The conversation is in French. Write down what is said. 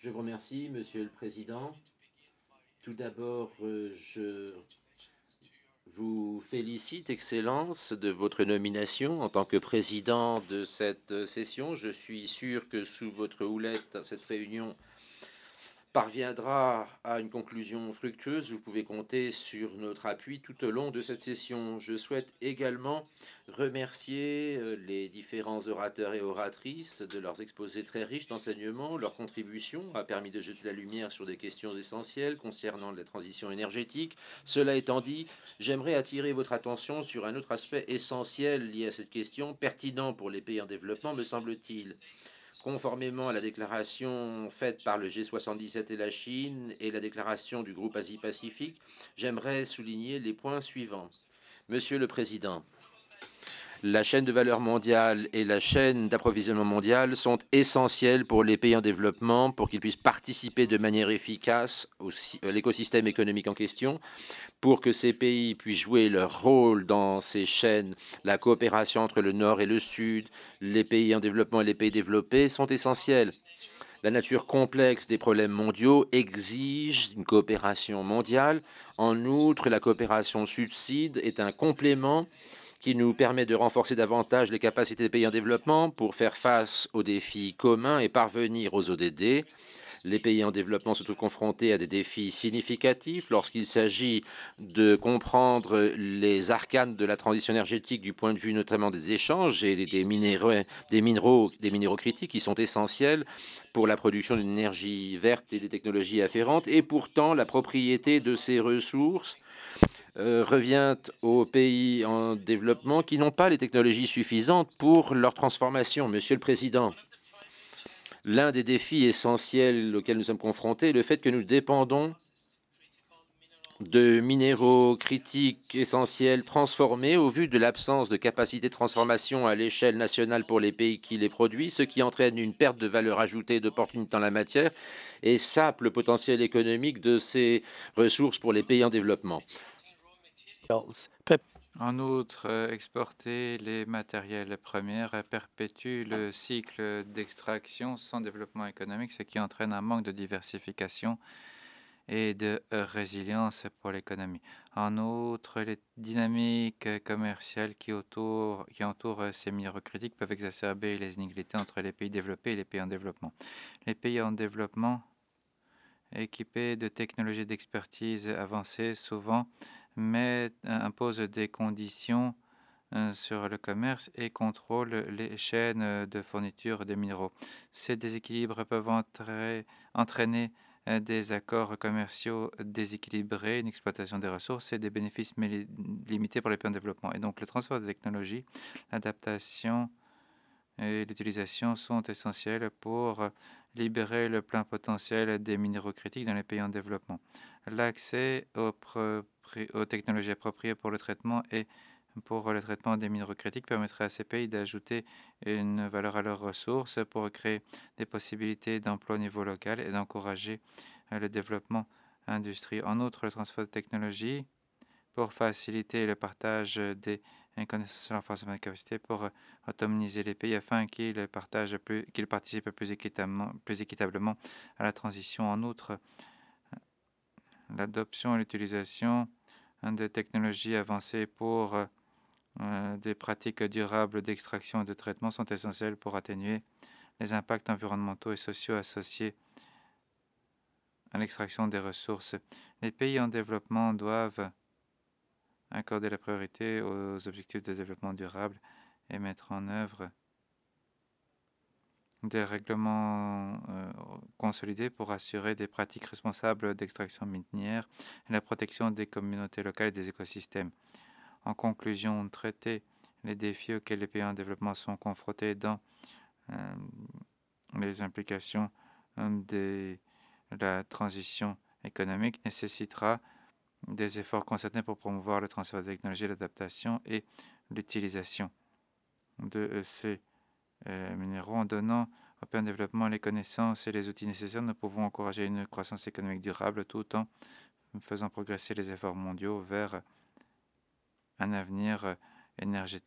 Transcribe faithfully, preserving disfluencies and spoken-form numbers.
Je vous remercie, Monsieur le Président. Tout d'abord, euh, je vous félicite, Excellence, de votre nomination en tant que président de cette session. Je suis sûr que sous votre houlette, cette réunion parviendra à une conclusion fructueuse. Vous pouvez compter sur notre appui tout au long de cette session. Je souhaite également remercier euh, les différents orateurs et oratrices de leurs exposés très riches d'enseignements. Leur contribution a permis de jeter la lumière sur des questions essentielles concernant la transition énergétique. Cela étant dit, j'aimerais attirer votre attention sur un autre aspect essentiel lié à cette question, pertinent pour les pays en développement, me semble-t-il. Conformément à la déclaration faite par le G soixante-dix-sept et la Chine et la déclaration du groupe Asie-Pacifique, j'aimerais souligner les points suivants. Monsieur le Président, la chaîne de valeur mondiale et la chaîne d'approvisionnement mondiale sont essentielles pour les pays en développement pour qu'ils puissent participer de manière efficace à l'écosystème économique en question, pour que ces pays puissent jouer leur rôle dans ces chaînes. La coopération entre le Nord et le Sud, les pays en développement et les pays développés sont essentielles. La nature complexe des problèmes mondiaux exige une coopération mondiale. En outre, la coopération sud-sud est un complément qui nous permet de renforcer davantage les capacités des pays en développement pour faire face aux défis communs et parvenir aux O D D. Les pays en développement se trouvent confrontés à des défis significatifs lorsqu'il s'agit de comprendre les arcanes de la transition énergétique du point de vue notamment des échanges et des minéraux, des minéraux, des minéraux critiques qui sont essentiels pour la production d'une énergie verte et des technologies afférentes. Et pourtant, la propriété de ces ressources euh, revient aux pays en développement qui n'ont pas les technologies suffisantes pour leur transformation. Monsieur le Président, l'un des défis essentiels auxquels nous sommes confrontés est le fait que nous dépendons de minéraux critiques essentiels transformés au vu de l'absence de capacité de transformation à l'échelle nationale pour les pays qui les produisent, ce qui entraîne une perte de valeur ajoutée et d'opportunités en la matière et sape le potentiel économique de ces ressources pour les pays en développement. En outre, euh, exporter les matériels premiers perpétue le cycle d'extraction sans développement économique, ce qui entraîne un manque de diversification et de euh, résilience pour l'économie. En outre, les dynamiques euh, commerciales qui, autour- qui entourent euh, ces minéraux critiques peuvent exacerber les inégalités entre les pays développés et les pays en développement. Les pays en développement, équipés de technologies d'expertise avancées, souvent mettent, euh, imposent des conditions euh, sur le commerce et contrôlent les chaînes euh, de fourniture des minéraux. Ces déséquilibres peuvent entrer- entraîner euh, des accords commerciaux déséquilibrés, une exploitation des ressources et des bénéfices mais limités pour les pays en développement. Et donc le transfert de technologie, l'adaptation et l'utilisation sont essentielles pour libérer le plein potentiel des minéraux critiques dans les pays en développement. L'accès aux, aux technologies appropriées pour le traitement et pour le traitement des minéraux critiques permettrait à ces pays d'ajouter une valeur à leurs ressources pour créer des possibilités d'emploi au niveau local et d'encourager le développement industriel. En outre, le transfert de technologie pour faciliter le partage des connaissances et renforcement de capacité pour autonomiser les pays afin qu'ils partagent plus, qu'ils participent plus équitablement, plus équitablement à la transition. En outre, l'adoption et l'utilisation de technologies avancées pour euh, des pratiques durables d'extraction et de traitement sont essentielles pour atténuer les impacts environnementaux et sociaux associés à l'extraction des ressources. Les pays en développement doivent accorder la priorité aux objectifs de développement durable et mettre en œuvre des règlements euh, consolidés pour assurer des pratiques responsables d'extraction minière et la protection des communautés locales et des écosystèmes. En conclusion, traiter les défis auxquels les pays en développement sont confrontés dans euh, les implications de la transition économique nécessitera des efforts concertés pour promouvoir le transfert de technologies, l'adaptation et l'utilisation de ces euh, minéraux. En donnant au plein développement les connaissances et les outils nécessaires, nous pouvons encourager une croissance économique durable tout en faisant progresser les efforts mondiaux vers un avenir énergétique